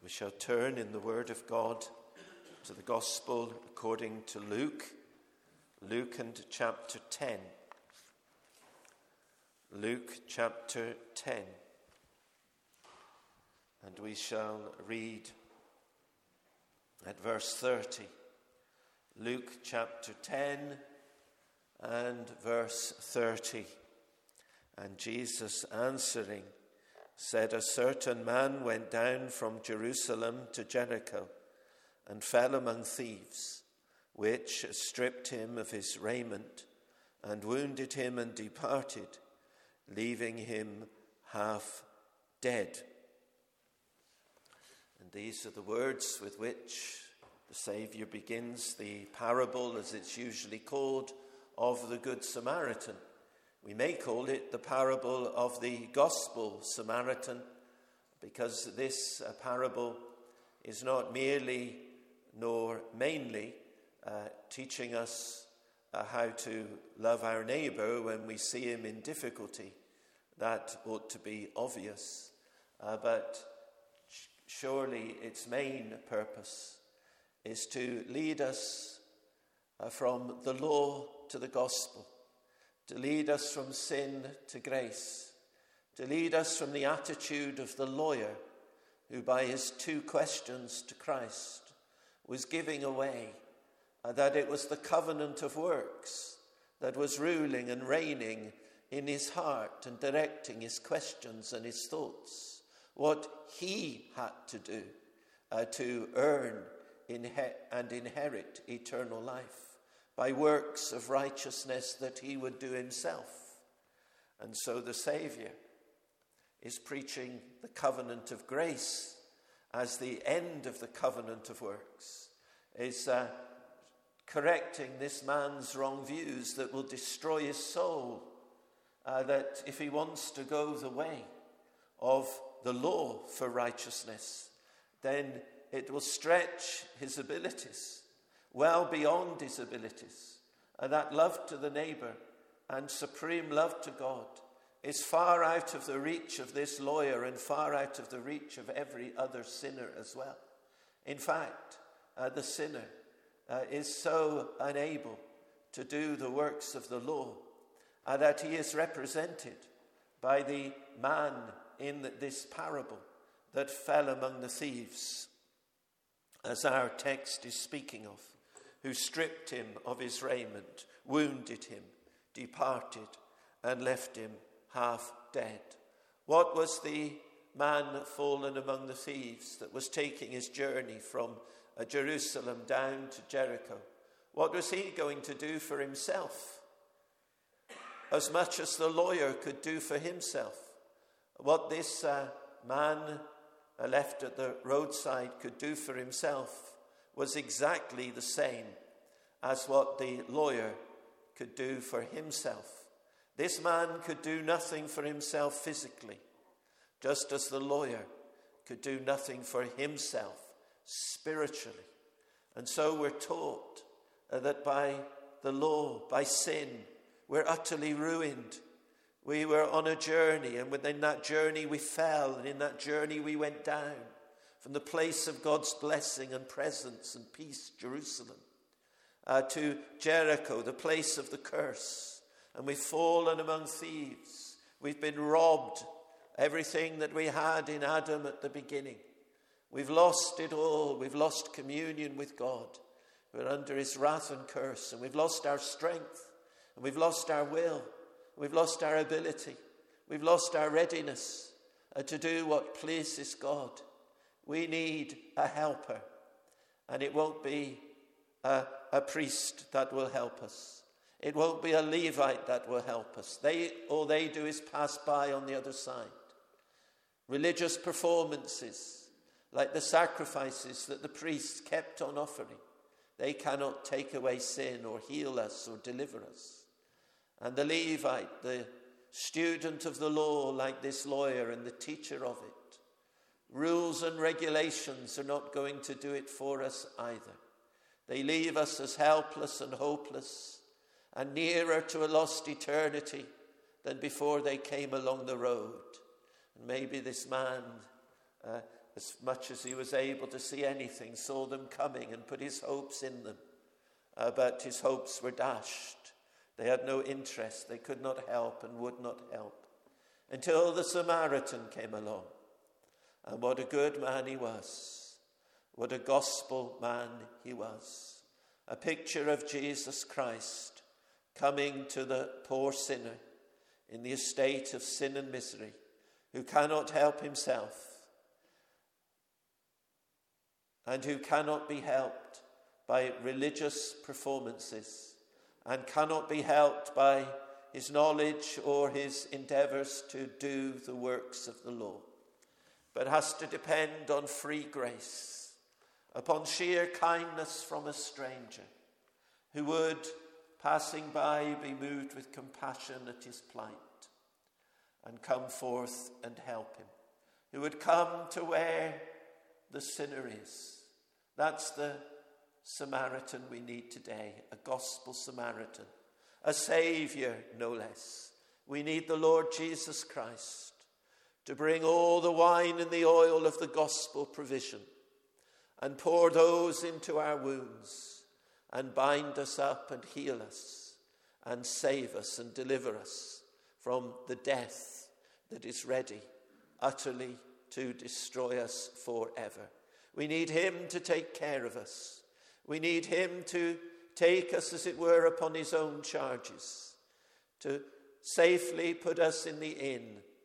We shall turn in the Word of God to the Gospel according to Luke. Luke and chapter 10. Luke chapter 10. And we shall read at verse 30. Luke chapter 10 and verse 30. And Jesus answering said, "A certain man went down from Jerusalem to Jericho and fell among thieves, which stripped him of his raiment and wounded him and departed, leaving him half dead." And these are the words with which the Saviour begins the parable, as it's usually called, of the Good Samaritan. We may call it the parable of the Gospel Samaritan, because this parable is not merely nor mainly teaching us how to love our neighbour when we see him in difficulty. That ought to be obvious. But surely its main purpose is to lead us from the law to the gospel, to lead us from sin to grace, to lead us from the attitude of the lawyer who by his two questions to Christ was giving away that it was the covenant of works that was ruling and reigning in his heart and directing his questions and his thoughts, what he had to do to earn and inherit eternal life by works of righteousness that he would do himself. And so the Saviour is preaching the covenant of grace as the end of the covenant of works, is correcting this man's wrong views that will destroy his soul, that if he wants to go the way of the law for righteousness, then it will stretch his abilities well beyond his abilities. And that love to the neighbour and supreme love to God is far out of the reach of this lawyer and far out of the reach of every other sinner as well. In fact, the sinner is so unable to do the works of the law that he is represented by the man in this parable that fell among the thieves, as our text is speaking of, who stripped him of his raiment, wounded him, departed, and left him half dead. What was the man fallen among the thieves that was taking his journey from Jerusalem down to Jericho? What was he going to do for himself? As much as the lawyer could do for himself. What this man left at the roadside could do for himself was exactly the same as what the lawyer could do for himself. This man could do nothing for himself physically, just as the lawyer could do nothing for himself spiritually. And so we're taught that by the law, by sin, we're utterly ruined. We were on a journey, and within that journey we fell, and in that journey we went down from the place of God's blessing and presence and peace, Jerusalem, to Jericho, the place of the curse. And we've fallen among thieves. We've been robbed everything that we had in Adam at the beginning. We've lost it all. We've lost communion with God. We're under his wrath and curse, and we've lost our strength, and we've lost our will. We've lost our ability. We've lost our readiness to do what pleases God. We need a helper. And it won't be a priest that will help us. It won't be a Levite that will help us. All they do is pass by on the other side. Religious performances, like the sacrifices that the priests kept on offering, they cannot take away sin or heal us or deliver us. And the Levite, the student of the law, like this lawyer and the teacher of it, rules and regulations are not going to do it for us either. They leave us as helpless and hopeless and nearer to a lost eternity than before they came along the road. And maybe this man as much as he was able to see anything, saw them coming and put his hopes in them. But his hopes were dashed. They had no interest. They could not help and would not help until the Samaritan came along. And what a good man he was. What a gospel man he was. A picture of Jesus Christ coming to the poor sinner in the estate of sin and misery, who cannot help himself and who cannot be helped by religious performances and cannot be helped by his knowledge or his endeavors to do the works of the law, but has to depend on free grace, upon sheer kindness from a stranger who would, passing by, be moved with compassion at his plight and come forth and help him, who would come to where the sinner is. That's the Samaritan we need today, a gospel Samaritan, a Saviour, no less. We need the Lord Jesus Christ to bring all the wine and the oil of the gospel provision and pour those into our wounds and bind us up and heal us and save us and deliver us from the death that is ready utterly to destroy us forever. We need him to take care of us. We need him to take us, as it were, upon his own charges, to safely put us in the inn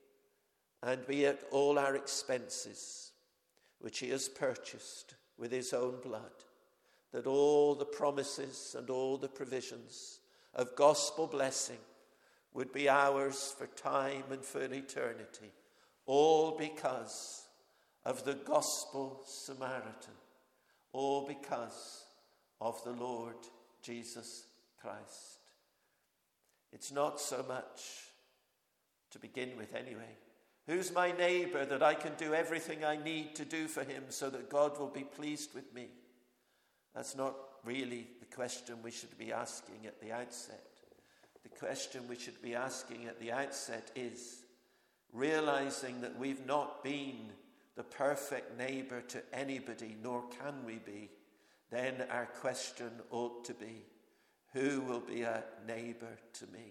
and be at all our expenses, which he has purchased with his own blood, that all the promises and all the provisions of gospel blessing would be ours for time and for eternity, all because of the gospel Samaritan, all because of the Lord Jesus Christ. It's not so much, to begin with anyway, who's my neighbor that I can do everything I need to do for him so that God will be pleased with me? That's not really the question we should be asking at the outset. The question we should be asking at the outset is, realizing that we've not been the perfect neighbor to anybody, nor can we be, then our question ought to be, who will be a neighbor to me?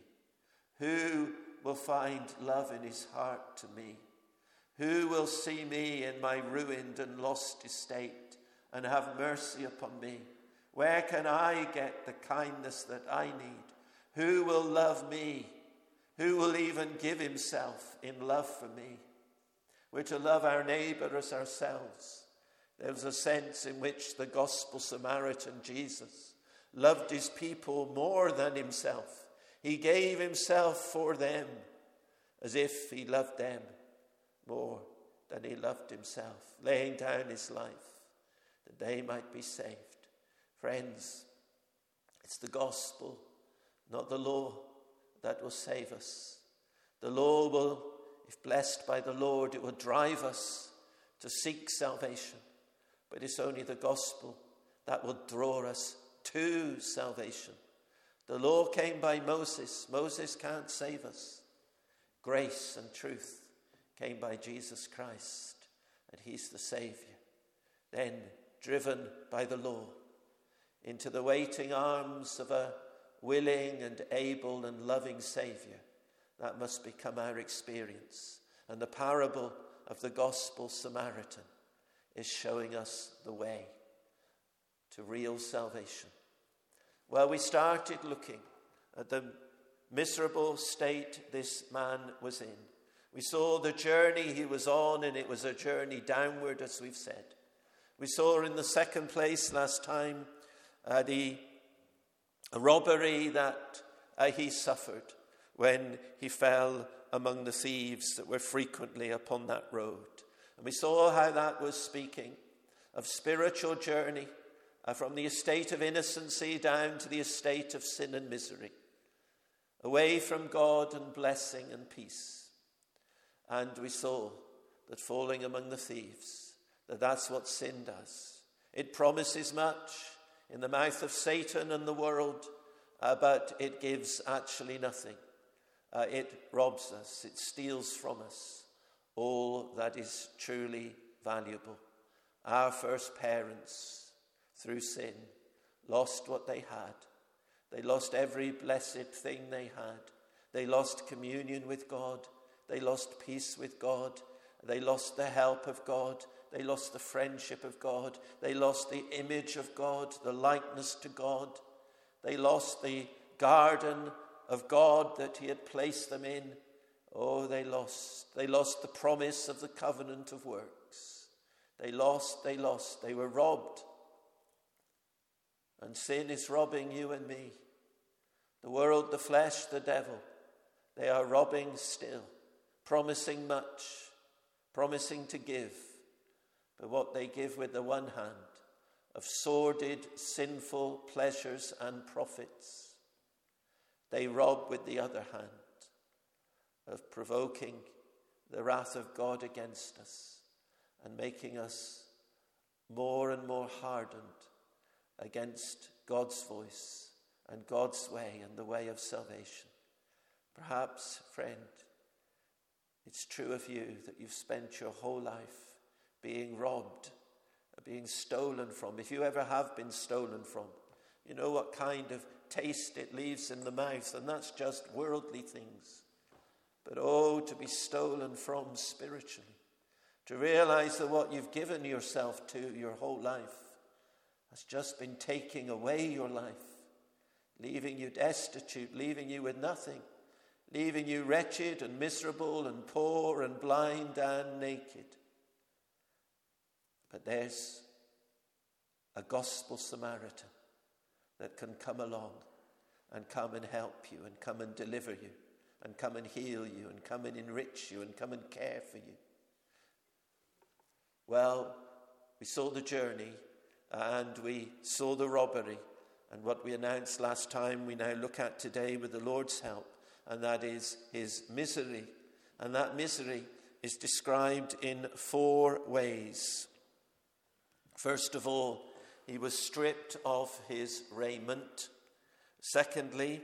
Who will find love in his heart to me? Who will see me in my ruined and lost estate and have mercy upon me? Where can I get the kindness that I need? Who will love me? Who will even give himself in love for me? We're to love our neighbor as ourselves. There's a sense in which the gospel Samaritan, Jesus, loved his people more than himself. He gave himself for them as if he loved them more than he loved himself, laying down his life that they might be saved. Friends, it's the gospel, not the law, that will save us. The law will, if blessed by the Lord, it will drive us to seek salvation. But it's only the gospel that will draw us to salvation. The law came by Moses. Moses can't save us. Grace and truth came by Jesus Christ, and he's the Savior. Then, driven by the law into the waiting arms of a willing and able and loving Savior, that must become our experience. And the parable of the gospel Samaritan is showing us the way to real salvation. Well, we started looking at the miserable state this man was in. We saw the journey he was on, and it was a journey downward, as we've said. We saw in the second place last time the robbery that he suffered when he fell among the thieves that were frequently upon that road. And we saw how that was speaking of spiritual journey from the estate of innocency down to the estate of sin and misery, away from God and blessing and peace. And we saw that falling among the thieves, that's what sin does. It promises much in the mouth of Satan and the world, but it gives actually nothing. It robs us, it steals from us all that is truly valuable. Our first parents, through sin, lost what they had. They lost every blessed thing they had. They lost communion with God. They lost peace with God. They lost the help of God. They lost the friendship of God. They lost the image of God, the likeness to God. They lost the garden of God that he had placed them in. Oh, they lost the promise of the covenant of works. They lost. They were robbed. And sin is robbing you and me. The world, the flesh, the devil, they are robbing still, promising much, promising to give. But what they give with the one hand of sordid, sinful pleasures and profits, they rob with the other hand of provoking the wrath of God against us and making us more and more hardened against God's voice and God's way and the way of salvation. Perhaps, friend, it's true of you that you've spent your whole life being robbed, being stolen from. If you ever have been stolen from, you know what kind of taste it leaves in the mouth, and that's just worldly things. But oh, to be stolen from spiritually, to realize that what you've given yourself to your whole life has just been taking away your life, leaving you destitute, leaving you with nothing, leaving you wretched and miserable and poor and blind and naked. But there's a gospel Samaritan that can come along and come and help you and come and deliver you and come and heal you and come and enrich you and come and care for you. Well, we saw the journey and we saw the robbery, and what we announced last time we now look at today with the Lord's help, and that is his misery. And that misery is described in 4 ways. First of all, he was stripped of his raiment. Secondly,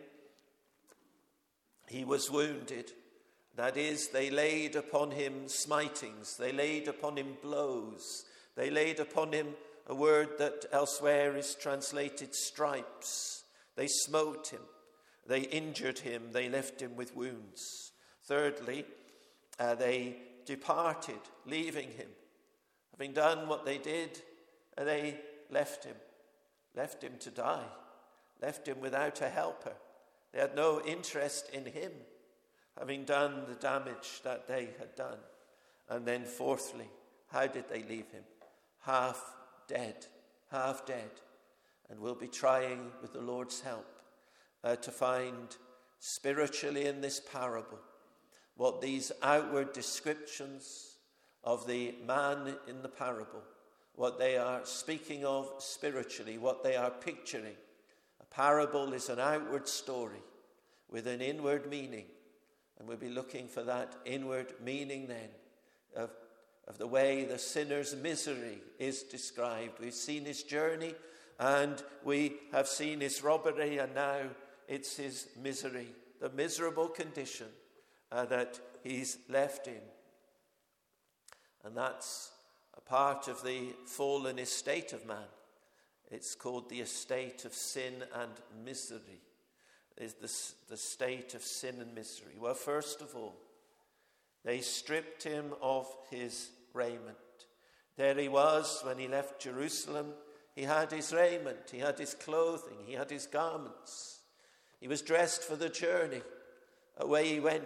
he was wounded. That is, they laid upon him smitings. They laid upon him blows. They laid upon him a word that elsewhere is translated stripes. They smote him. They injured him. They left him with wounds. Thirdly, they departed, leaving him. Having done what they did, they left him to die, left him without a helper. They had no interest in him, having done the damage that they had done. And then fourthly, how did they leave him? Half dead. And we'll be trying with the Lord's help to find spiritually in this parable what these outward descriptions of the man in the parable, what they are speaking of spiritually, what they are picturing. A parable is an outward story with an inward meaning. And we'll be looking for that inward meaning then of the way the sinner's misery is described. We've seen his journey and we have seen his robbery, and now it's his misery, the miserable condition that he's left in. And that's a part of the fallen estate of man. It's called the estate of sin and misery. Is the state of sin and misery. Well, first of all, they stripped him of his raiment. There he was when he left Jerusalem. He had his raiment, he had his clothing, he had his garments. He was dressed for the journey. Away he went.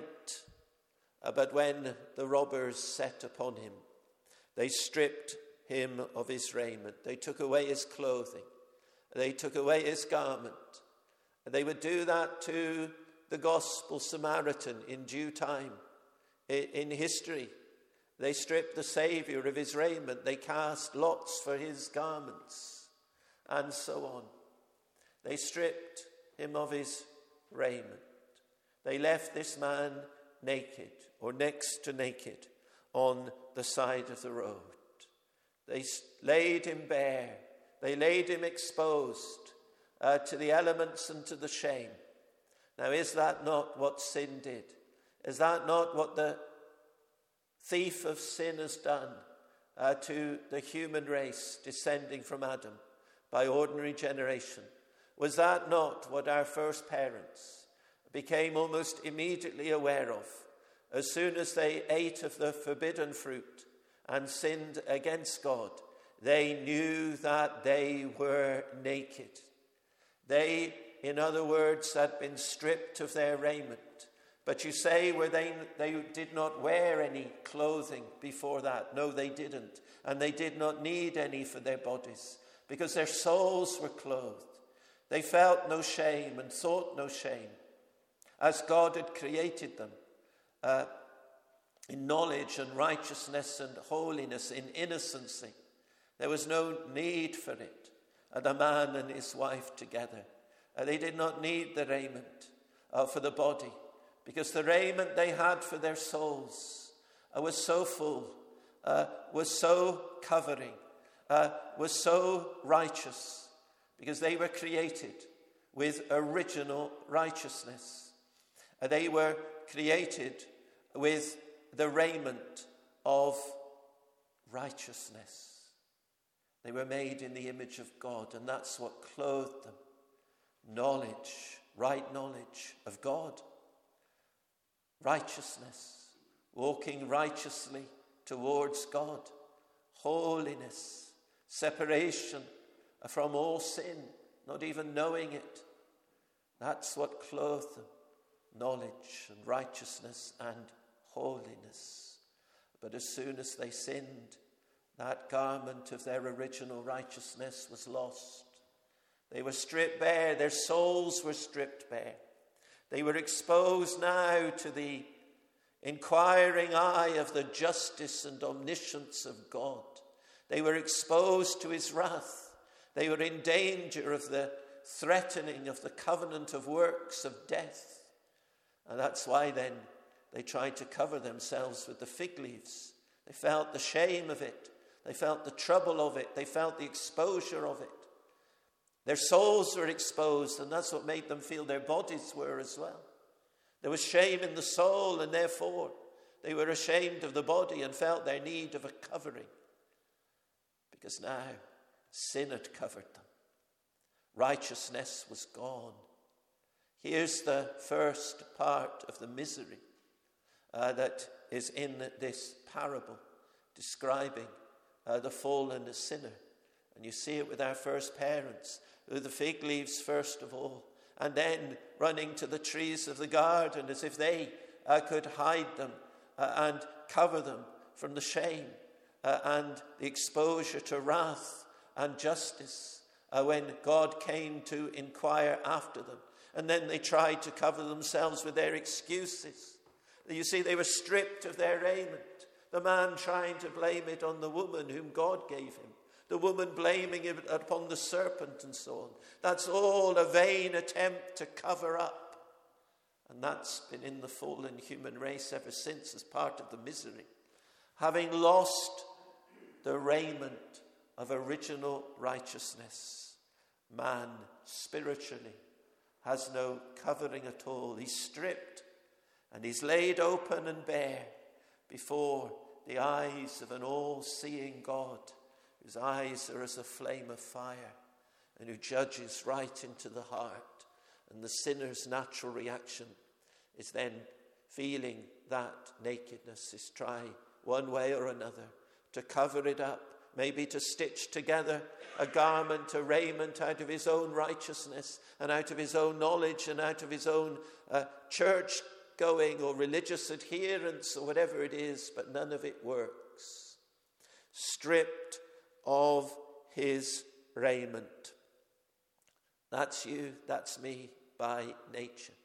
But when the robbers set upon him, they stripped him of his raiment. They took away his clothing. They took away his garment. They would do that to the gospel Samaritan in due time. In history, they stripped the Saviour of his raiment. They cast lots for his garments, and so on. They stripped him of his raiment. They left this man naked, or next to naked, on the side of the road. They laid him bare. They laid him exposed to the elements and to the shame. Now, is that not what sin did? Is that not what the thief of sin has done? to the human race descending from Adam by ordinary generation? Was that not what our first parents became almost immediately aware of as soon as they ate of the forbidden fruit and sinned against God? They knew that they were naked. They, in other words, had been stripped of their raiment. But you say, they did not wear any clothing before that? No, they didn't. And they did not need any for their bodies, because their souls were clothed. They felt no shame and thought no shame, as God had created them in knowledge and righteousness and holiness, in innocency. There was no need for it. The man and his wife together. They did not need the raiment for the body, because the raiment they had for their souls was so full, was so covering, was so righteous, because they were created with original righteousness. They were created with the raiment of righteousness. They were made in the image of God, and that's what clothed them. Knowledge, right knowledge of God. Righteousness, walking righteously towards God. Holiness, separation from all sin, not even knowing it. That's what clothed them. Knowledge and righteousness and holiness. But as soon as they sinned, that garment of their original righteousness was lost. They were stripped bare. Their souls were stripped bare. They were exposed now to the inquiring eye of the justice and omniscience of God. They were exposed to his wrath. They were in danger of the threatening of the covenant of works of death. And that's why then they tried to cover themselves with the fig leaves. They felt the shame of it. They felt the trouble of it. They felt the exposure of it. Their souls were exposed, and that's what made them feel their bodies were as well. There was shame in the soul, and therefore they were ashamed of the body and felt their need of a covering. Because now sin had covered them. Righteousness was gone. Here's the first part of the misery that is in this parable, describing the fallen sinner. And you see it with our first parents, who the fig leaves first of all, and then running to the trees of the garden as if they could hide them and cover them from the shame and the exposure to wrath and justice when God came to inquire after them. And then they tried to cover themselves with their excuses. You see, they were stripped of their raiment. The man trying to blame it on the woman whom God gave him. The woman blaming it upon the serpent and so on. That's all a vain attempt to cover up. And that's been in the fallen human race ever since as part of the misery. Having lost the raiment of original righteousness, man spiritually has no covering at all. He's stripped and he's laid open and bare before the eyes of an all-seeing God, whose eyes are as a flame of fire and who judges right into the heart. And the sinner's natural reaction is then feeling that nakedness, is try one way or another to cover it up, maybe to stitch together a garment, a raiment out of his own righteousness and out of his own knowledge and out of his own church going or religious adherence or whatever it is, but none of it works. Stripped of his raiment. That's you, that's me by nature.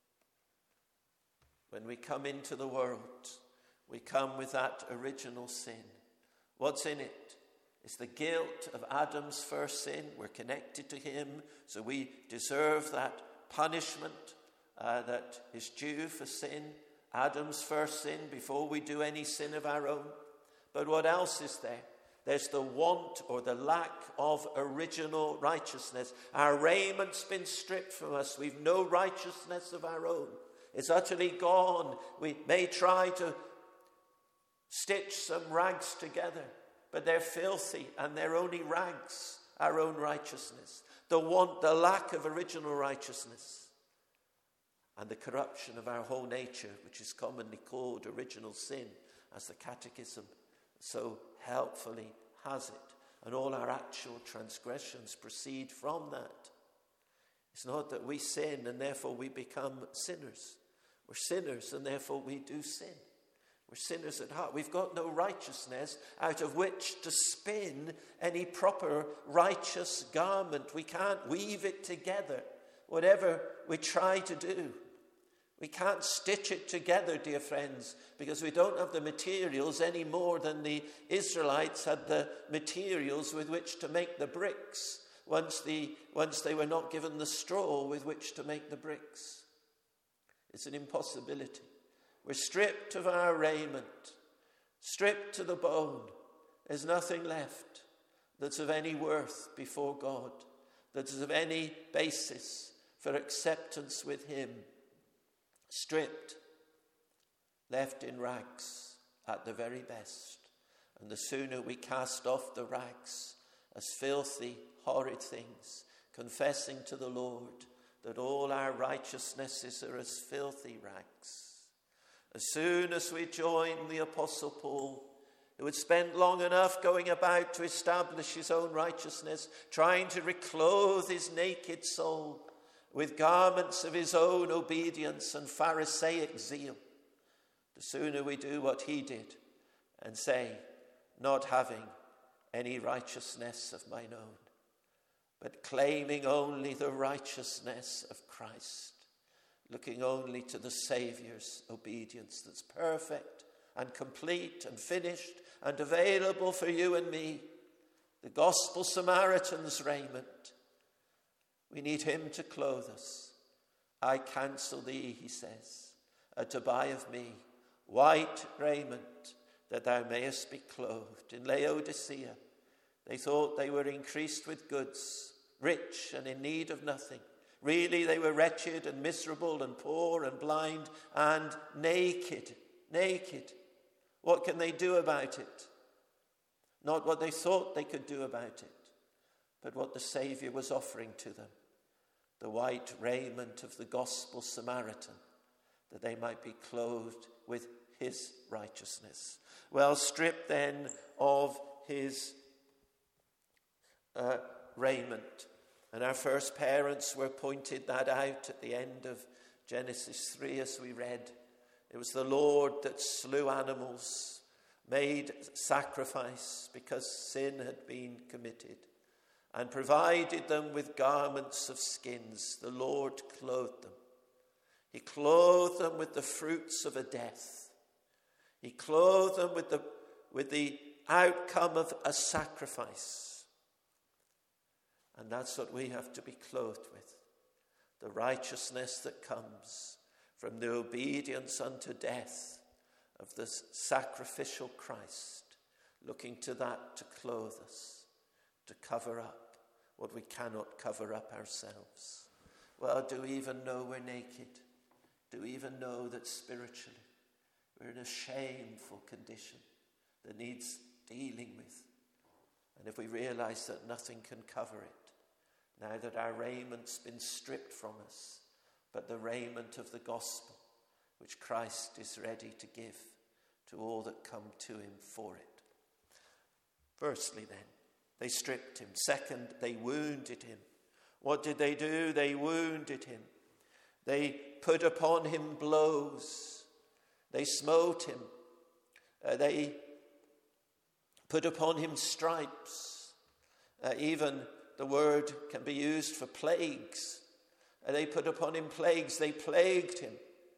When we come into the world, we come with that original sin. What's in it? It's the guilt of Adam's first sin. We're connected to him, so we deserve that punishment that is due for sin. Adam's first sin before we do any sin of our own. But what else is there? There's the want or the lack of original righteousness. Our raiment's been stripped from us. We've no righteousness of our own. It's utterly gone. We may try to stitch some rags together, but they're filthy and they're only rags, our own righteousness, the lack of original righteousness, and the corruption of our whole nature, which is commonly called original sin, as the Catechism so helpfully has it. And all our actual transgressions proceed from that. It's not that we sin and therefore we become sinners. We're sinners and therefore we do sin. We're sinners at heart. We've got no righteousness out of which to spin any proper righteous garment. We can't weave it together, whatever we try to do. We can't stitch it together, dear friends, because we don't have the materials any more than the Israelites had the materials with which to make the bricks once they were not given the straw with which to make the bricks. It's an impossibility. We're stripped of our raiment, stripped to the bone. There's nothing left that's of any worth before God, that's of any basis for acceptance with him. Stripped, left in rags at the very best. And the sooner we cast off the rags as filthy, horrid things, confessing to the Lord that all our righteousnesses are as filthy rags, as soon as we join the Apostle Paul, who had spent long enough going about to establish his own righteousness, trying to reclothe his naked soul with garments of his own obedience and Pharisaic zeal, the sooner we do what he did and say, not having any righteousness of mine own, but claiming only the righteousness of Christ, looking only to the Saviour's obedience that's perfect and complete and finished and available for you and me, the Gospel Samaritan's raiment. We need him to clothe us. I counsel thee, he says, to buy of me white raiment, that thou mayest be clothed. In Laodicea, they thought they were increased with goods, rich and in need of nothing. Really, they were wretched and miserable and poor and blind and naked. Naked. What can they do about it? Not what they thought they could do about it, but what the Saviour was offering to them. The white raiment of the Gospel Samaritan, that they might be clothed with his righteousness. Well, stripped then of his raiment. And our first parents were pointed that out at the end of Genesis 3, as we read. It was the Lord that slew animals, made sacrifice because sin had been committed, and provided them with garments of skins. The Lord clothed them. He clothed them with the fruits of a death. He clothed them with the outcome of a sacrifice. And that's what we have to be clothed with. The righteousness that comes from the obedience unto death of the sacrificial Christ, looking to that to clothe us, to cover up what we cannot cover up ourselves. Well, do we even know we're naked? Do we even know that spiritually we're in a shameful condition that needs dealing with? And if we realize that nothing can cover it, now that our raiment been stripped from us, but the raiment of the gospel, which Christ is ready to give to all that come to him for it. Firstly then, they stripped him. Second, they wounded him. What did they do? They wounded him. They put upon him blows. They smote him. They put upon him stripes. Even the word can be used for plagues. They put upon him plagues. They plagued him.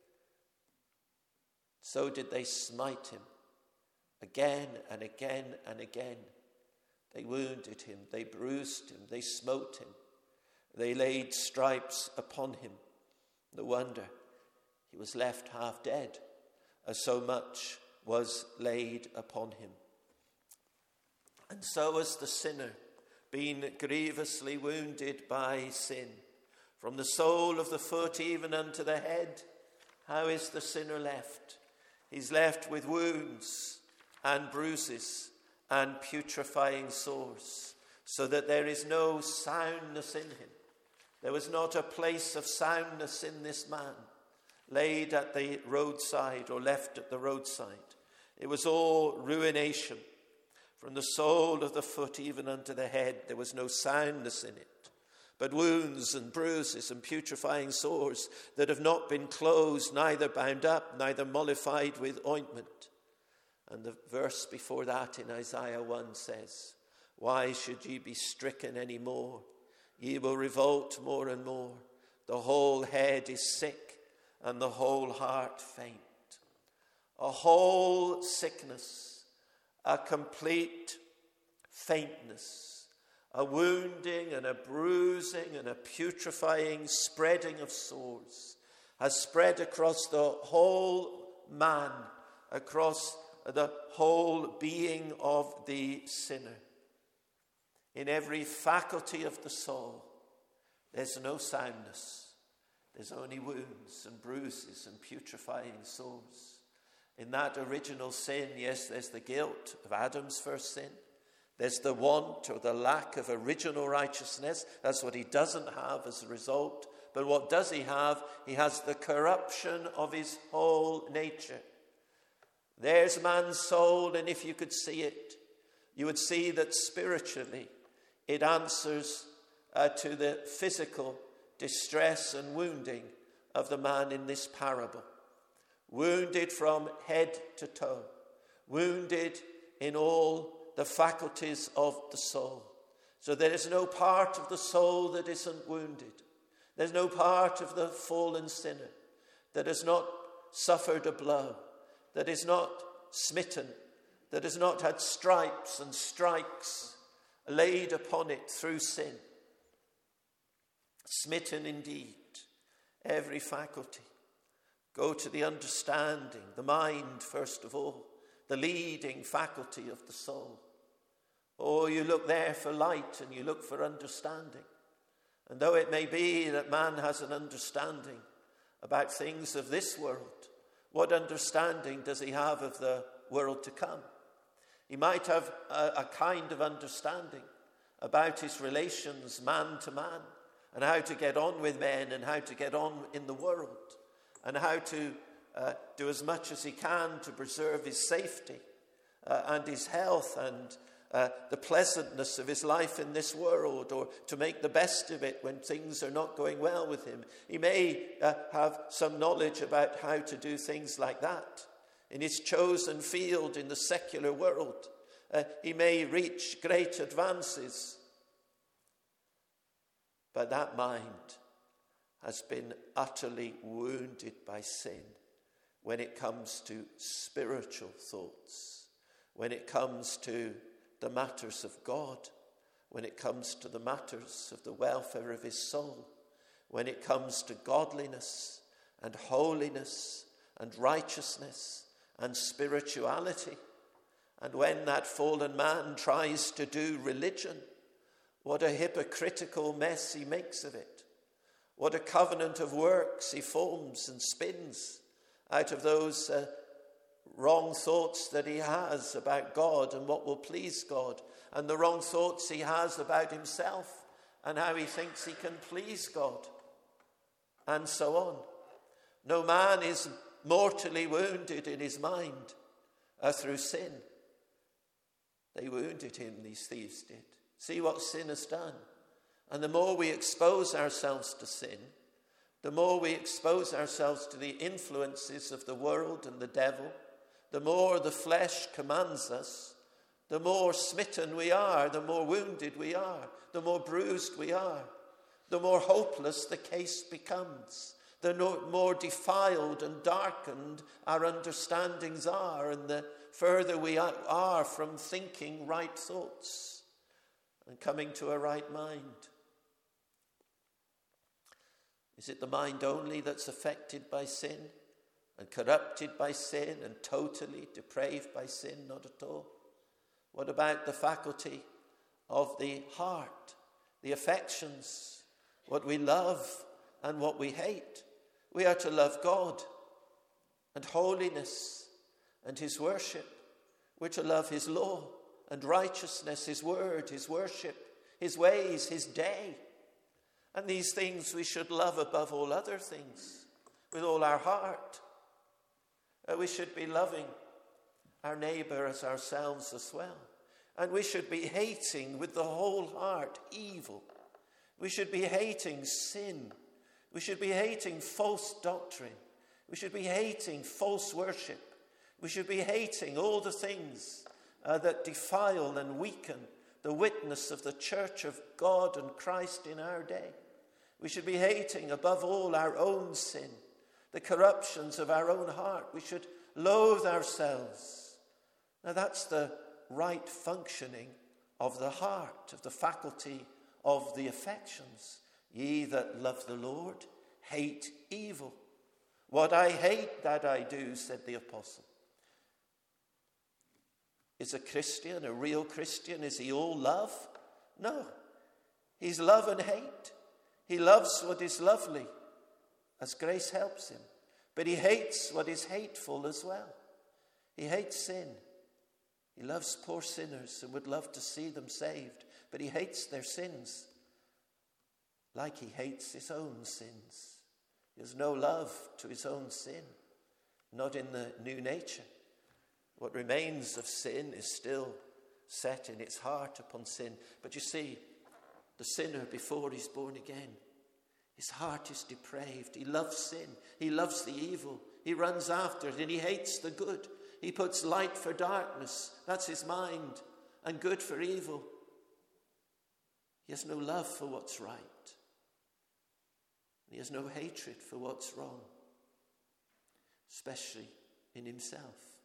So did they smite him again and again and again. They wounded him. They bruised him. They smote him. They laid stripes upon him. No wonder he was left half dead, as so much was laid upon him. And so has the sinner been grievously wounded by sin, from the sole of the foot even unto the head. How is the sinner left? He's left with wounds and bruises and putrefying sores, so that there is no soundness in him. There was not a place of soundness in this man, laid at the roadside or left at the roadside. It was all ruination. From the sole of the foot even unto the head, there was no soundness in it, but wounds and bruises and putrefying sores that have not been closed, neither bound up, neither mollified with ointment. And the verse before that in Isaiah 1 says, why should ye be stricken any more? Ye will revolt more and more. The whole head is sick, and the whole heart faint. A whole sickness, a complete faintness, a wounding and a bruising and a putrefying spreading of sores has spread across the whole man, across the whole being of the sinner. In every faculty of the soul, there's no soundness. There's only wounds and bruises and putrefying sores. In that original sin, yes, there's the guilt of Adam's first sin. There's the want or the lack of original righteousness. That's what he doesn't have as a result. But what does he have? He has the corruption of his whole nature. There's man's soul, and if you could see it, you would see that spiritually it answers to the physical distress and wounding of the man in this parable. Wounded from head to toe, wounded in all the faculties of the soul. So there is no part of the soul that isn't wounded. There's no part of the fallen sinner that has not suffered a blow, that is not smitten, that has not had stripes and strikes laid upon it through sin. Smitten indeed, every faculty. Go to the understanding, the mind first of all, the leading faculty of the soul. Oh, you look there for light and you look for understanding. And though it may be that man has an understanding about things of this world, what understanding does he have of the world to come? He might have a kind of understanding about his relations man to man, and how to get on with men, and how to get on in the world, and how to do as much as he can to preserve his safety and his health and the pleasantness of his life in this world, or to make the best of it when things are not going well with him. He may have some knowledge about how to do things like that. In his chosen field in the secular world, he may reach great advances. But that mind has been utterly wounded by sin when it comes to spiritual thoughts, when it comes to the matters of God, when it comes to the matters of the welfare of his soul, when it comes to godliness and holiness and righteousness and spirituality. And when that fallen man tries to do religion, what a hypocritical mess he makes of it. What a covenant of works he forms and spins out of those wrong thoughts that he has about God and what will please God, and the wrong thoughts he has about himself and how he thinks he can please God, and so on. No man is mortally wounded in his mind through sin. They wounded him, these thieves did. See what sin has done. And the more we expose ourselves to sin, the more we expose ourselves to the influences of the world and the devil, the more the flesh commands us, the more smitten we are, the more wounded we are, the more bruised we are, the more hopeless the case becomes, the more defiled and darkened our understandings are, and the further we are from thinking right thoughts and coming to a right mind. Is it the mind only that's affected by sin and corrupted by sin and totally depraved by sin? Not at all. What about the faculty of the heart, the affections, what we love and what we hate? We are to love God and holiness and his worship. We're to love his law and righteousness, his word, his worship, his ways, his day. And these things we should love above all other things, with all our heart. We should be loving our neighbor as ourselves as well. And we should be hating with the whole heart evil. We should be hating sin. We should be hating false doctrine. We should be hating false worship. We should be hating all the things that defile and weaken the witness of the church of God and Christ in our day. We should be hating above all our own sin, the corruptions of our own heart. We should loathe ourselves. Now that's the right functioning of the heart, of the faculty of the affections. Ye that love the Lord hate evil. What I hate, that I do, said the apostle. Is a Christian, a real Christian, is he all love? No. He's love and hate. He loves what is lovely, as grace helps him. But he hates what is hateful as well. He hates sin. He loves poor sinners and would love to see them saved. But he hates their sins like he hates his own sins. He has no love to his own sin, not in the new nature. What remains of sin is still set in its heart upon sin. But you see, the sinner before he's born again, his heart is depraved. He loves sin. He loves the evil. He runs after it and he hates the good. He puts light for darkness. That's his mind. And good for evil. He has no love for what's right. He has no hatred for what's wrong, especially in himself.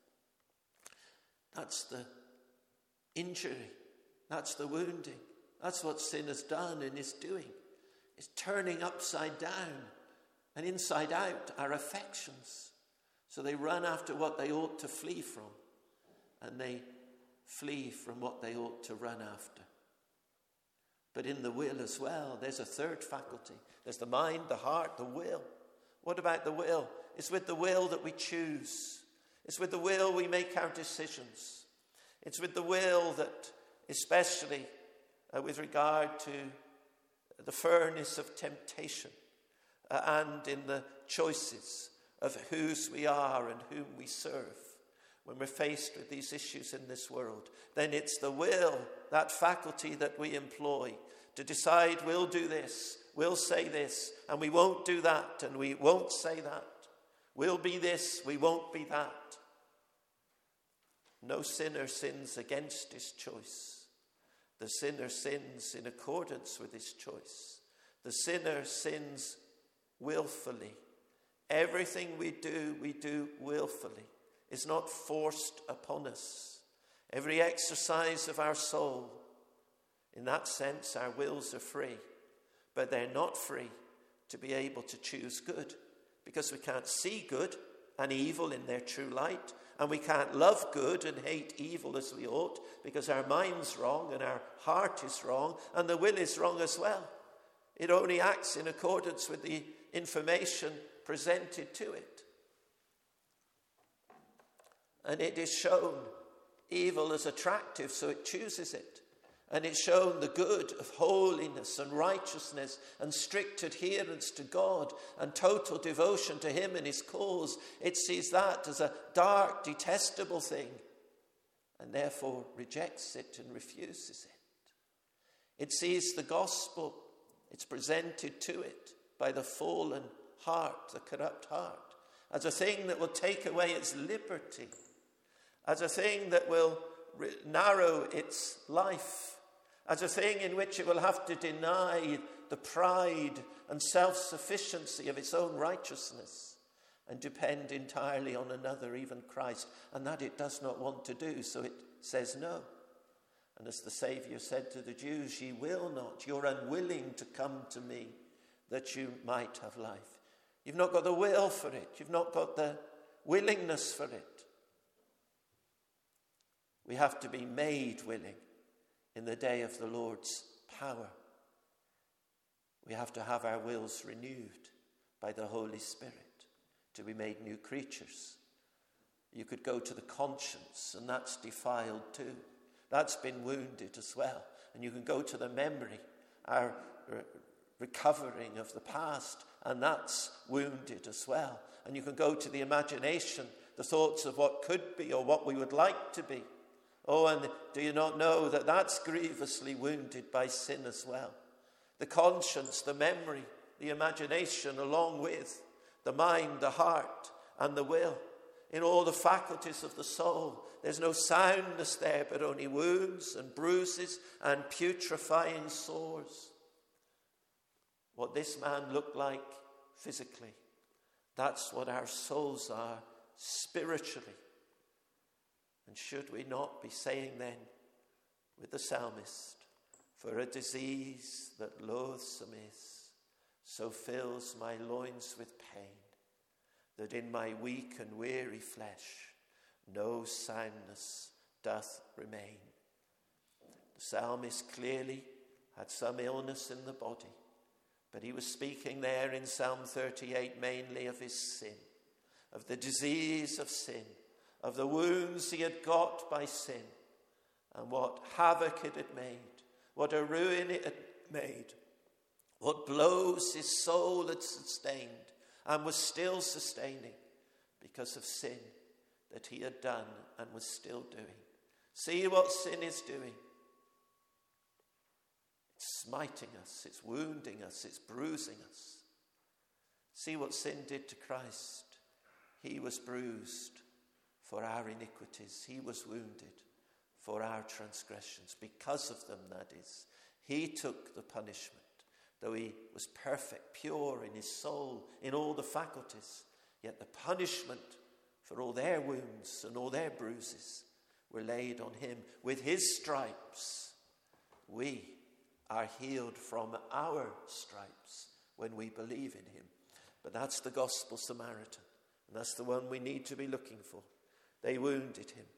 That's the injury. That's the wounding. That's what sin has done and is doing. It's turning upside down and inside out our affections. So they run after what they ought to flee from, and they flee from what they ought to run after. But in the will as well, there's a third faculty. There's the mind, the heart, the will. What about the will? It's with the will that we choose. It's with the will we make our decisions. It's with the will that, especially with regard to the furnace of temptation and in the choices of whose we are and whom we serve, when we're faced with these issues in this world, then it's the will, that faculty that we employ to decide we'll do this, we'll say this, and we won't do that, and we won't say that. We'll be this, we won't be that. No sinner sins against his choice. The sinner sins in accordance with his choice. The sinner sins willfully. Everything we do willfully. It's not forced upon us. Every exercise of our soul, in that sense, our wills are free. But they're not free to be able to choose good, because we can't see good and evil in their true light, and we can't love good and hate evil as we ought, because our mind's wrong and our heart is wrong and the will is wrong as well. It only acts in accordance with the information presented to it. And it is shown evil as attractive, so it chooses it. And it's shown the good of holiness and righteousness and strict adherence to God and total devotion to him and his cause. It sees that as a dark, detestable thing, and therefore rejects it and refuses it. It sees the gospel, it's presented to it by the fallen heart, the corrupt heart, as a thing that will take away its liberty, as a thing that will narrow its life, as a thing in which it will have to deny the pride and self-sufficiency of its own righteousness and depend entirely on another, even Christ, and that it does not want to do, so it says no. And as the Saviour said to the Jews, ye will not, you're unwilling to come to me that you might have life. You've not got the will for it. You've not got the willingness for it. We have to be made willing in the day of the Lord's power. We have to have our wills renewed by the Holy Spirit to be made new creatures. You could go to the conscience, and that's defiled too. That's been wounded as well. And you can go to the memory, our recovering of the past, and that's wounded as well. And you can go to the imagination, the thoughts of what could be or what we would like to be. Oh, and do you not know that that's grievously wounded by sin as well? The conscience, the memory, the imagination, along with the mind, the heart, and the will. In all the faculties of the soul, there's no soundness there, but only wounds and bruises and putrefying sores. What this man looked like physically, that's what our souls are spiritually. And should we not be saying then, with the psalmist, for a disease that loathsome is, so fills my loins with pain, that in my weak and weary flesh no soundness doth remain. The psalmist clearly had some illness in the body, but he was speaking there in Psalm 38 mainly of his sin, of the disease of sin, of the wounds he had got by sin, and what havoc it had made, what a ruin it had made, what blows his soul had sustained and was still sustaining because of sin that he had done and was still doing. See what sin is doing. It's smiting us, it's wounding us, it's bruising us. See what sin did to Christ. He was bruised for our iniquities. He was wounded for our transgressions. Because of them, that is. He took the punishment. Though he was perfect, pure in his soul, in all the faculties, yet the punishment for all their wounds and all their bruises were laid on him. With his stripes, we are healed from our stripes when we believe in him. But that's the Gospel Samaritan, and that's the one we need to be looking for. They wounded him.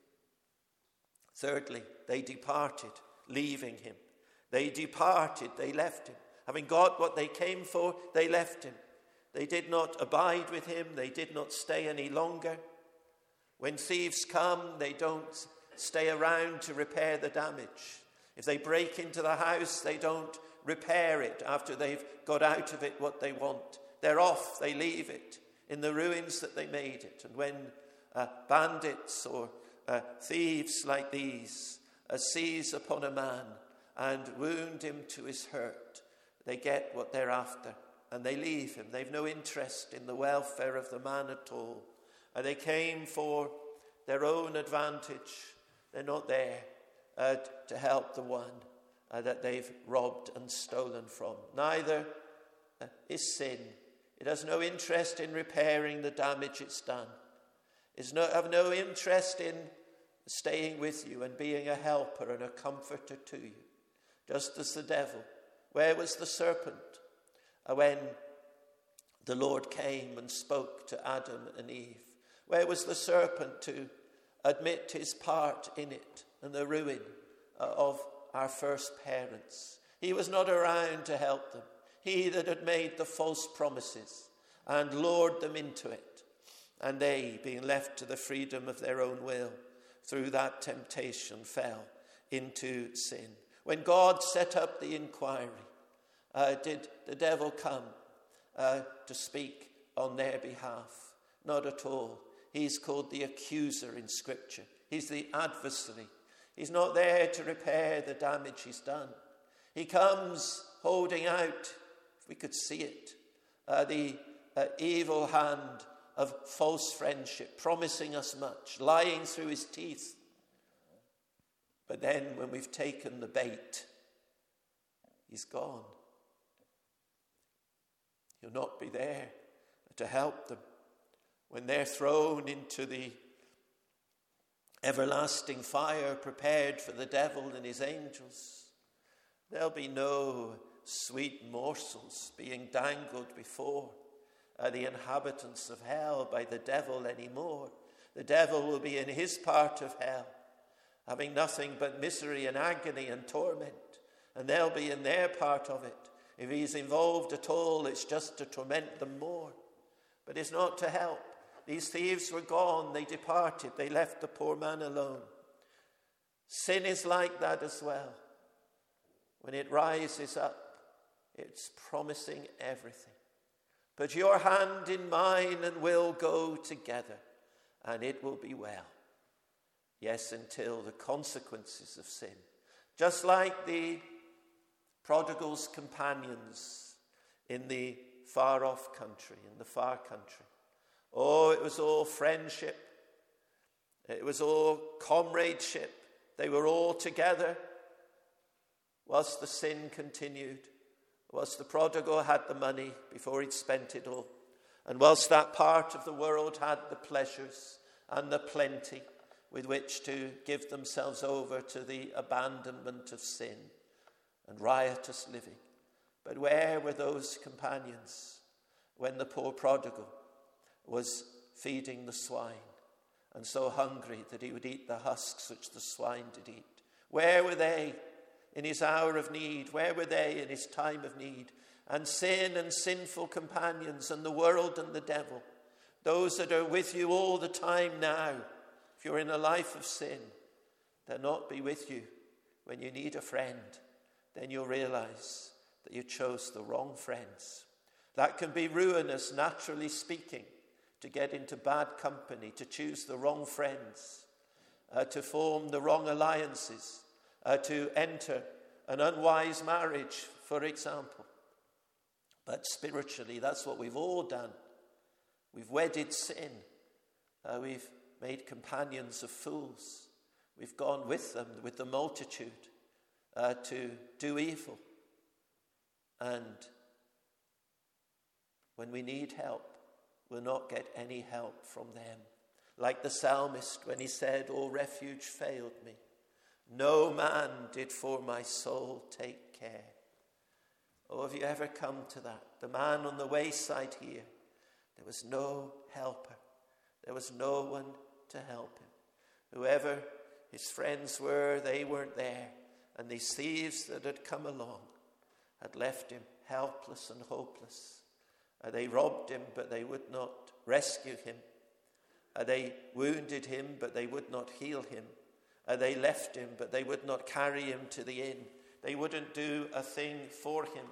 Thirdly, they departed, leaving him. They departed, they left him. Having got what they came for, they left him. They did not abide with him. They did not stay any longer. When thieves come, they don't stay around to repair the damage. If they break into the house, they don't repair it after they've got out of it what they want. They're off, they leave it in the ruins that they made it. And when bandits or thieves like these seize upon a man and wound him to his hurt, they get what they're after and they leave him. They've no interest in the welfare of the man at all. They came for their own advantage. They're not there to help the one that they've robbed and stolen from. Neither is sin. It has no interest in repairing the damage it's done. It's have no interest in staying with you and being a helper and a comforter to you. Just as the devil. Where was the serpent when the Lord came and spoke to Adam and Eve? Where was the serpent to admit his part in it and the ruin of our first parents? He was not around to help them. He that had made the false promises and lured them into it. And they, being left to the freedom of their own will, through that temptation fell into sin. When God set up the inquiry, did the devil come to speak on their behalf? Not at all. He's called the accuser in Scripture. He's the adversary. He's not there to repair the damage he's done. He comes holding out, if we could see it, the evil hand of false friendship, promising us much, lying through his teeth. But then when we've taken the bait, he's gone. He'll not be there to help them. When they're thrown into the everlasting fire prepared for the devil and his angels, there'll be no sweet morsels being dangled before the inhabitants of hell by the devil anymore. The devil will be in his part of hell, having nothing but misery and agony and torment, and they'll be in their part of it. If he's involved at all, it's just to torment them more. But it's not to help. These thieves were gone, they departed, they left the poor man alone. Sin is like that as well. When it rises up, it's promising everything. Put your hand in mine and we'll go together, and it will be well. Yes, until the consequences of sin, just like the prodigal's companions in the far-off country, in the far country. Oh, it was all friendship. It was all comradeship. They were all together whilst the sin continued, whilst the prodigal had the money before he'd spent it all, and whilst that part of the world had the pleasures and the plenty with which to give themselves over to the abandonment of sin and riotous living. But where were those companions when the poor prodigal was feeding the swine and so hungry that he would eat the husks which the swine did eat? Where were they in his hour of need? Where were they in his time of need? And sin and sinful companions and the world and the devil, those that are with you all the time now, if you're in a life of sin, they'll not be with you when you need a friend. Then you'll realize that you chose the wrong friends. That can be ruinous, naturally speaking, to get into bad company, to choose the wrong friends, to form the wrong alliances, to enter an unwise marriage, for example. But spiritually, that's what we've all done. We've wedded sin. We've made companions of fools. We've gone with them, with the multitude, to do evil. And when we need help, we'll not get any help from them. Like the psalmist when he said, "O refuge failed me. No man did for my soul take care." Oh, have you ever come to that? The man on the wayside here, there was no helper. There was no one to help him. Whoever his friends were, they weren't there. And these thieves that had come along had left him helpless and hopeless. They robbed him, but they would not rescue him. They wounded him, but they would not heal him. They left him, but they would not carry him to the inn. They wouldn't do a thing for him.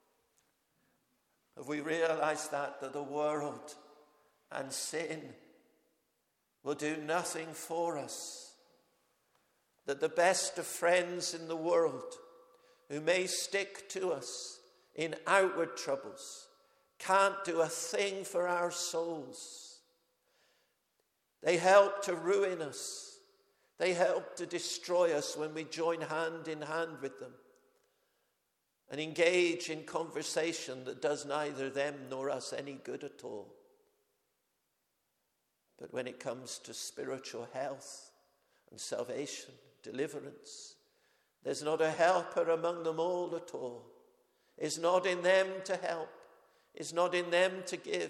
Have we realized that the world and sin will do nothing for us? That the best of friends in the world, who may stick to us in outward troubles, can't do a thing for our souls. They help to ruin us. They help to destroy us when we join hand in hand with them and engage in conversation that does neither them nor us any good at all. But when it comes to spiritual health and salvation, deliverance, there's not a helper among them all at all. It's not in them to help. It's not in them to give.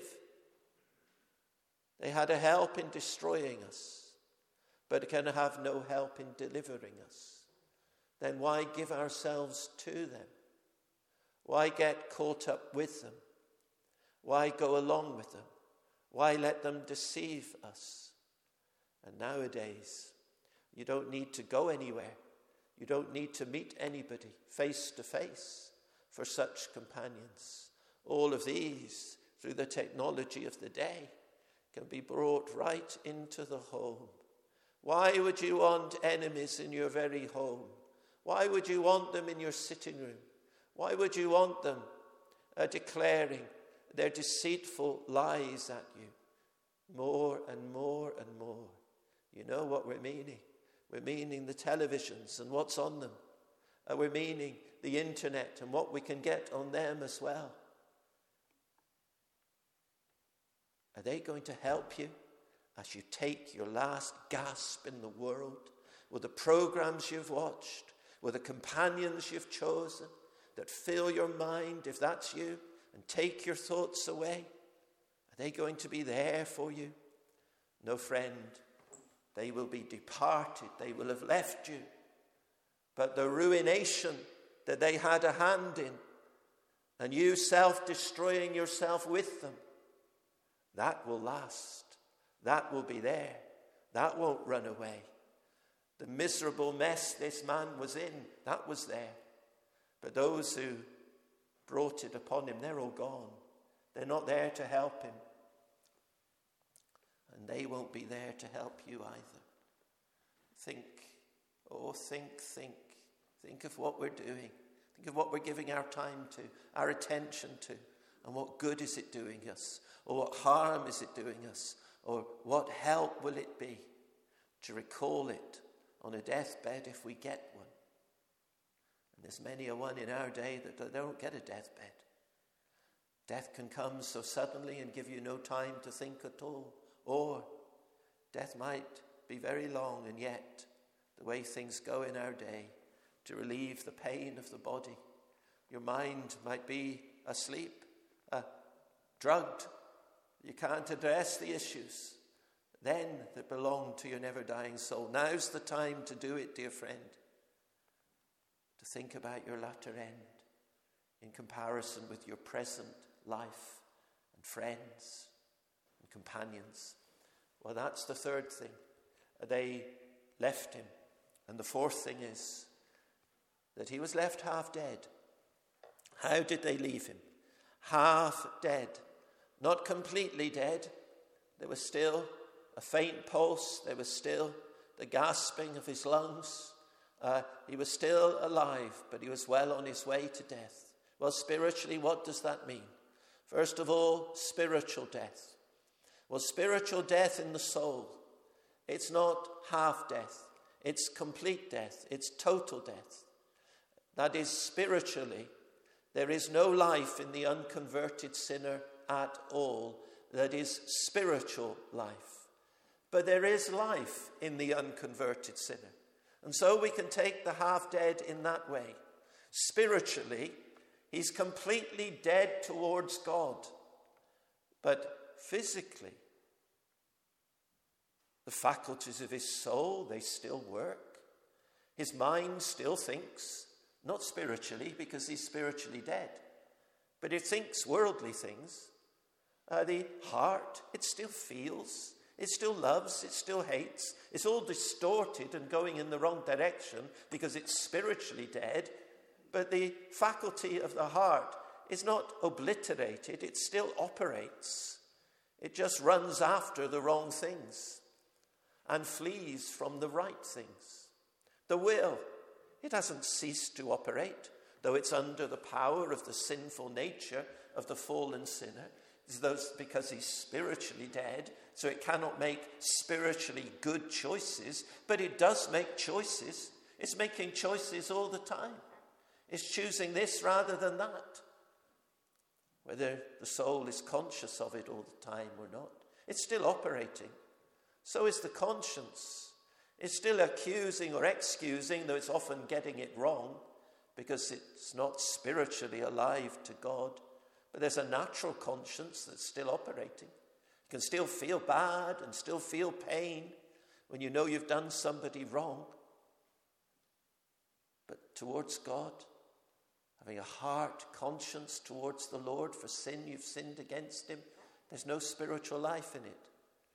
They had a help in destroying us, but can have no help in delivering us. Then why give ourselves to them? Why get caught up with them? Why go along with them? Why let them deceive us? And nowadays, you don't need to go anywhere. You don't need to meet anybody face to face for such companions. All of these, through the technology of the day, can be brought right into the home. Why would you want enemies in your very home? Why would you want them in your sitting room? Why would you want them declaring their deceitful lies at you more and more and more? You know what we're meaning. We're meaning the televisions and what's on them. We're meaning the internet and what we can get on them as well. Are they going to help you as you take your last gasp in the world? With the programs you've watched, with the companions you've chosen that fill your mind, if that's you, and take your thoughts away? Are they going to be there for you? No, friend. They will be departed. They will have left you. But the ruination that they had a hand in, and you self-destroying yourself with them, that will last. That will be there. That won't run away. The miserable mess this man was in, that was there. But those who brought it upon him, they're all gone. They're not there to help him. And they won't be there to help you either. Think of what we're doing. Think of what we're giving our time to, our attention to, and what good is it doing us, or what harm is it doing us, or what help will it be to recall it on a deathbed if we get one. And there's many a one in our day that they don't get a deathbed. Death can come so suddenly and give you no time to think at all. Or death might be very long, and yet the way things go in our day, to relieve the pain of the body, your mind might be asleep, drugged. You can't address the issues then that belong to your never-dying soul. Now's the time to do it, dear friend. To think about your latter end in comparison with your present life and friends and companions. Well, that's the third thing. They left him. And the fourth thing is that he was left half dead. How did they leave him? Half dead. Not completely dead. There was still a faint pulse. There was still the gasping of his lungs. He was still alive, but he was well on his way to death. Well, spiritually, what does that mean? First of all, spiritual death. Well, spiritual death in the soul. It's not half death. It's complete death. It's total death. That is, spiritually, there is no life in the unconverted sinner at all. That is spiritual life. But there is life in the unconverted sinner. And so we can take the half-dead in that way. Spiritually, he's completely dead towards God. But physically, the faculties of his soul, they still work. His mind still thinks, not spiritually, because he's spiritually dead, but it thinks worldly things. The heart, it still feels, it still loves, it still hates. It's all distorted and going in the wrong direction because it's spiritually dead. But the faculty of the heart is not obliterated. It still operates. It just runs after the wrong things and flees from the right things. The will, it hasn't ceased to operate, though it's under the power of the sinful nature of the fallen sinner. It's because he's spiritually dead, so it cannot make spiritually good choices, but it does make choices. It's making choices all the time. It's choosing this rather than that. Whether the soul is conscious of it all the time or not, it's still operating. So is the conscience. It's still accusing or excusing, though it's often getting it wrong, because it's not spiritually alive to God. But there's a natural conscience that's still operating. You can still feel bad and still feel pain when you know you've done somebody wrong. But towards God, having a heart conscience towards the Lord for sin you've sinned against him, there's no spiritual life in it.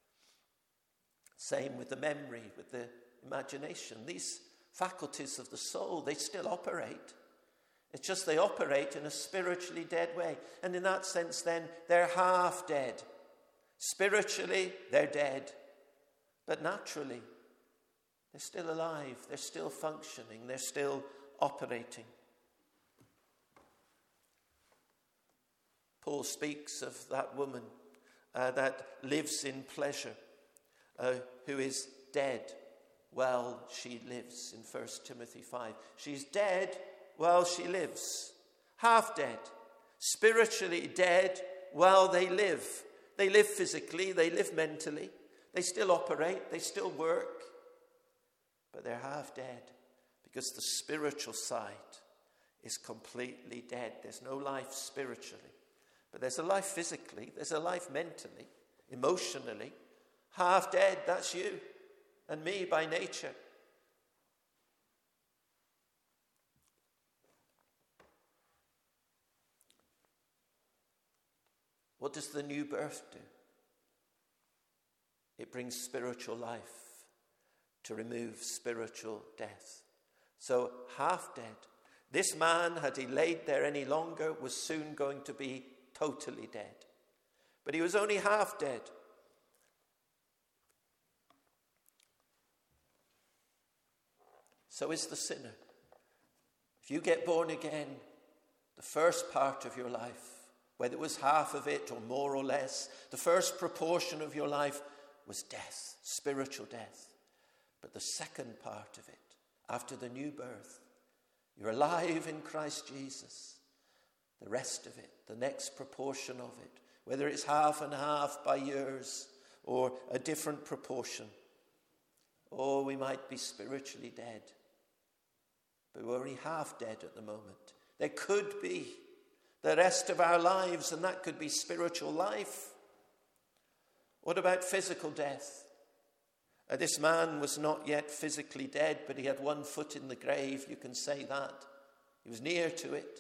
Same with the memory, with the imagination. These faculties of the soul, they still operate. It's just they operate in a spiritually dead way. And in that sense, then, they're half dead. Spiritually, they're dead. But naturally, they're still alive. They're still functioning. They're still operating. Paul speaks of that woman that lives in pleasure, who is dead while she lives in 1 Timothy 5. She's dead while she lives. Half dead. Spiritually dead while they live. They live physically, they live mentally. They still operate, they still work. But they're half dead because the spiritual side is completely dead. There's no life spiritually. But there's a life physically, there's a life mentally, emotionally. Half dead, that's you and me by nature. What does the new birth do? It brings spiritual life. to remove spiritual death. So half dead. This man, had he laid there any longer, was soon going to be totally dead. But he was only half dead. So is the sinner. If you get born again, the first part of your life, whether it was half of it or more or less, the first proportion of your life was death, spiritual death. But the second part of it, after the new birth, you're alive in Christ Jesus. The rest of it, the next proportion of it, whether it's half and half by years or a different proportion. Oh, we might be spiritually dead, but we're only half dead at the moment. There could be the rest of our lives, and that could be spiritual life. What about physical death? This man was not yet physically dead, but he had one foot in the grave. You can say that. He was near to it.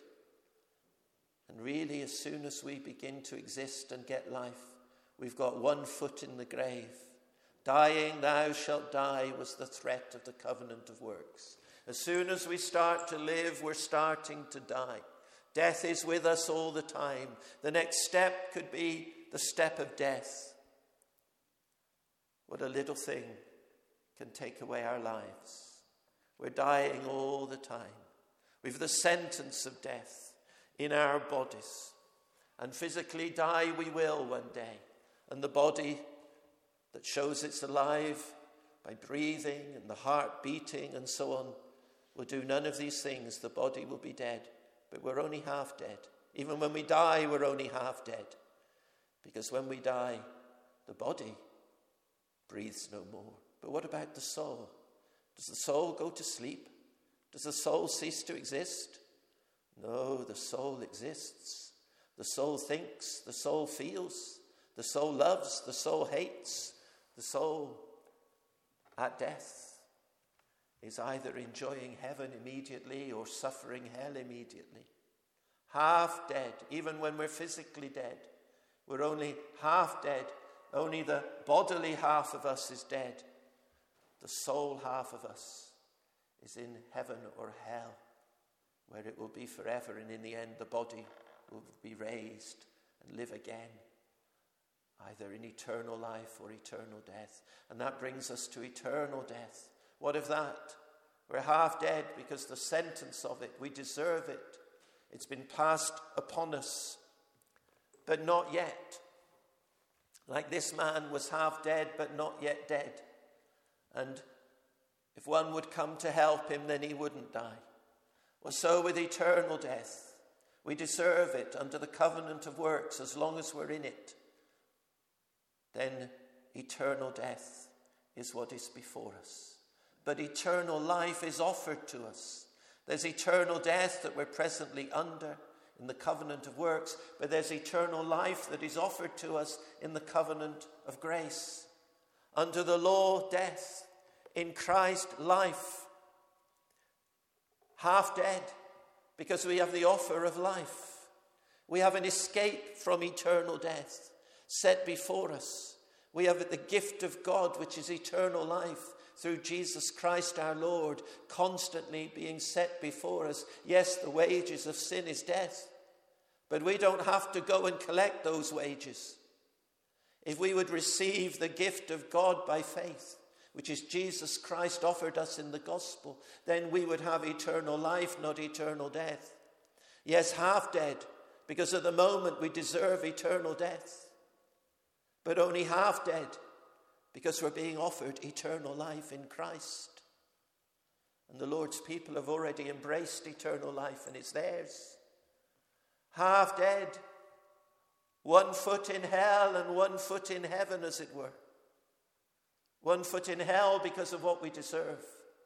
And really, as soon as we begin to exist and get life, we've got one foot in the grave. Dying, thou shalt die, was the threat of the covenant of works. As soon as we start to live, we're starting to die. Death is with us all the time. The next step could be the step of death. What a little thing can take away our lives. We're dying all the time. We've the sentence of death in our bodies. And physically die we will one day. And the body that shows it's alive by breathing and the heart beating and so on will do none of these things. The body will be dead. But we're only half dead. Even when we die, we're only half dead. Because when we die, the body breathes no more. But what about the soul? Does the soul go to sleep? Does the soul cease to exist? No, the soul exists. The soul thinks, the soul feels, the soul loves, the soul hates. The soul at death is either enjoying heaven immediately or suffering hell immediately. Half dead, even when we're physically dead. We're only half dead. Only the bodily half of us is dead. The soul half of us is in heaven or hell, where it will be forever, and in the end the body will be raised and live again, either in eternal life or eternal death. And that brings us to eternal death. What of that? We're half dead because the sentence of it, we deserve it. It's been passed upon us, but not yet. Like this man was half dead, but not yet dead. And if one would come to help him, then he wouldn't die. Well, so with eternal death, we deserve it under the covenant of works as long as we're in it. Then eternal death is what is before us. But eternal life is offered to us. There's eternal death that we're presently under in the covenant of works, but there's eternal life that is offered to us in the covenant of grace. Under the law, death. In Christ, life. Half dead, because we have the offer of life. We have an escape from eternal death set before us. We have the gift of God, which is eternal life, through Jesus Christ our Lord, constantly being set before us. Yes, the wages of sin is death, but we don't have to go and collect those wages. If we would receive the gift of God by faith, which is Jesus Christ offered us in the gospel, then we would have eternal life, not eternal death. Yes, half dead, because at the moment we deserve eternal death, but only half dead, because we're being offered eternal life in Christ. And the Lord's people have already embraced eternal life, and it's theirs. Half dead, one foot in hell and one foot in heaven, as it were. One foot in hell because of what we deserve.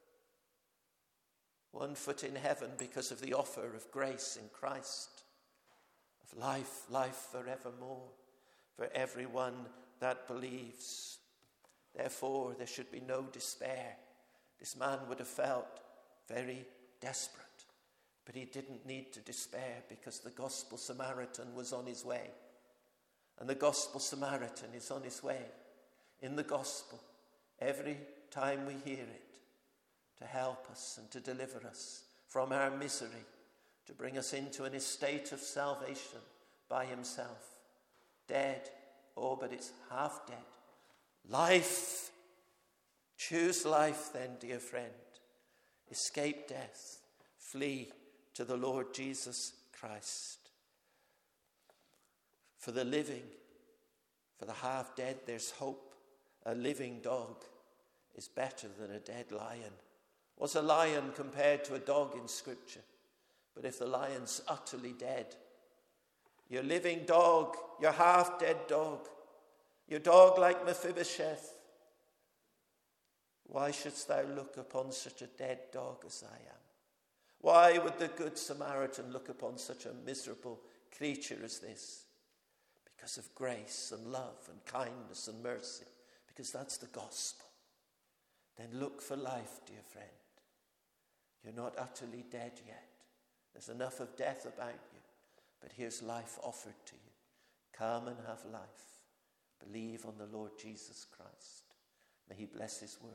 One foot in heaven because of the offer of grace in Christ, of life, life forevermore, for everyone that believes. Therefore, there should be no despair. This man would have felt very desperate, but he didn't need to despair because the Gospel Samaritan was on his way. And the Gospel Samaritan is on his way. In the Gospel, every time we hear it, to help us and to deliver us from our misery, to bring us into an estate of salvation by himself. Dead, oh, but it's half dead. Life. Choose life then, dear friend. Escape death. Flee to the Lord Jesus Christ. For the living, for the half dead, there's hope. A living dog is better than a dead lion. What's a lion compared to a dog in Scripture? But if the lion's utterly dead, your living dog, your half-dead dog, your dog like Mephibosheth, why shouldst thou look upon such a dead dog as I am? Why would the Good Samaritan look upon such a miserable creature as this? Because of grace and love and kindness and mercy, because that's the gospel. Then look for life, dear friend. You're not utterly dead yet. There's enough of death about you, but here's life offered to you. Come and have life. Believe on the Lord Jesus Christ. May he bless his word.